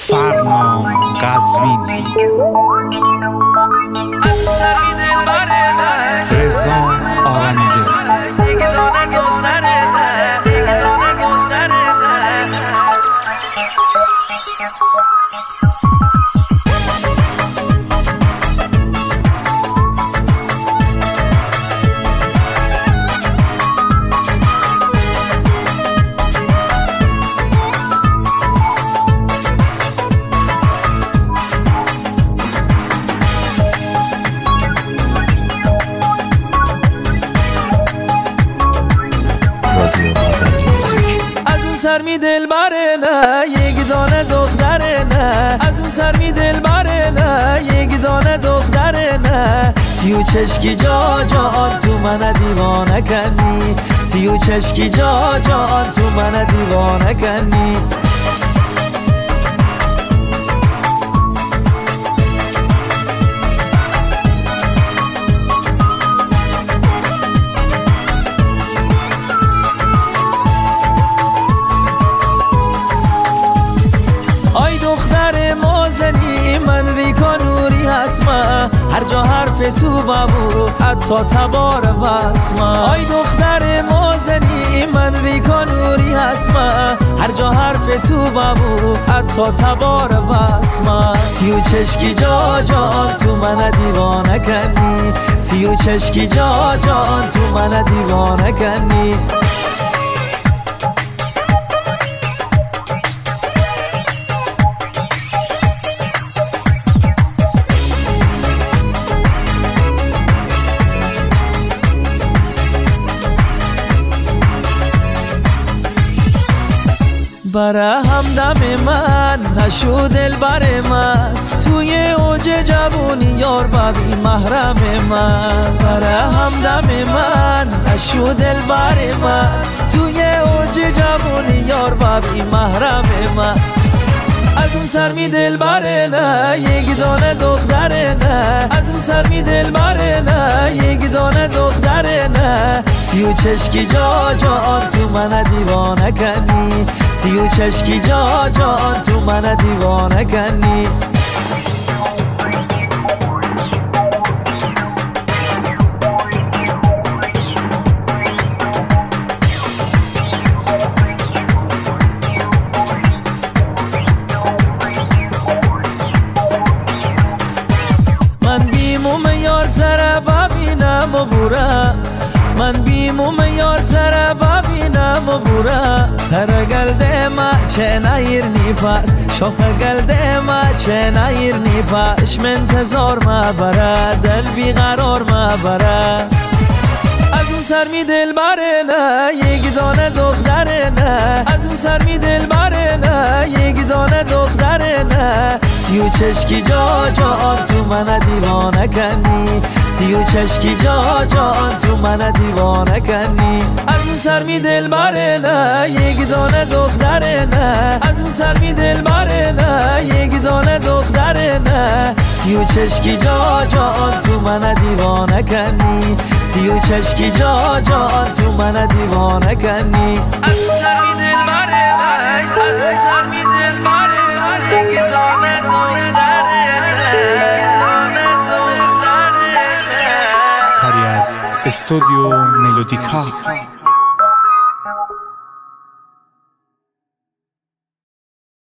فرمان قزوینی، رضا آرمیده. از اون سر می دل بره نه یک دانه دختره نه، از اون سر می دل بره نه یک دانه دختره نه. سیو چشکی جا جان تو من دیوانه کنی، سیو چشکی جا جان تو من دیوانه کنی. آی دختر مازنی من ریکا نوری هستم، هر جا حرف تو ببو حتی تبار واسم. آی دختر مازنی من ریکا نوری هستم، هر جا حرف تو ببو حتی تبار واسم. سیو چشکی جا جان تو من دیوانه کنی، سیو چشکی جا جان تو من دیوانه کنی. بره همدم من نشو دل بر من، توی اوج جوونی یار ببی محرم من. بره همدم من نشو دل بر من، توی اوج جوونی یار ببی محرم من. از اون سر می دل بره نه یک دانه دختره نه، از اون سر می دل بره نه یک دانه دختره نه. سیو چشکی جا جان تو من دیوانه کنی، سیو چشکی جا جان تو من دیوانه کنی. من بیموم یار تره ببینم و بورم، من بیموم یار تره ببینم و بورم. تره گلده ما چه نیرنی پس، شاخ گلده ما چه نیرنی پس. من انتظار ما بره دل بیقرار ما بره. از اون سر می دل بره نه یک دانه دختره نه، از اون سر می دل بره نه یک دانه دختره نه. سیو چشکی جا جان تو من دیوانه کنی، سیو چشکی جا جان تو من دیوانه کنی. از اون سر می دل بره نه یک دانه دختره نه، از اون سر می دل بره نه یک دانه دختره نه. سیو چشکی جا جان تو من دیوانه کنی، سیو چشکی جا جان تو من دیوانه کنی. از اون سر می دل بره نه، از اون سر می دل بره نه یک دانه دختره نه، یک دانه دختره نه. کاری از استودیو ملودیکا.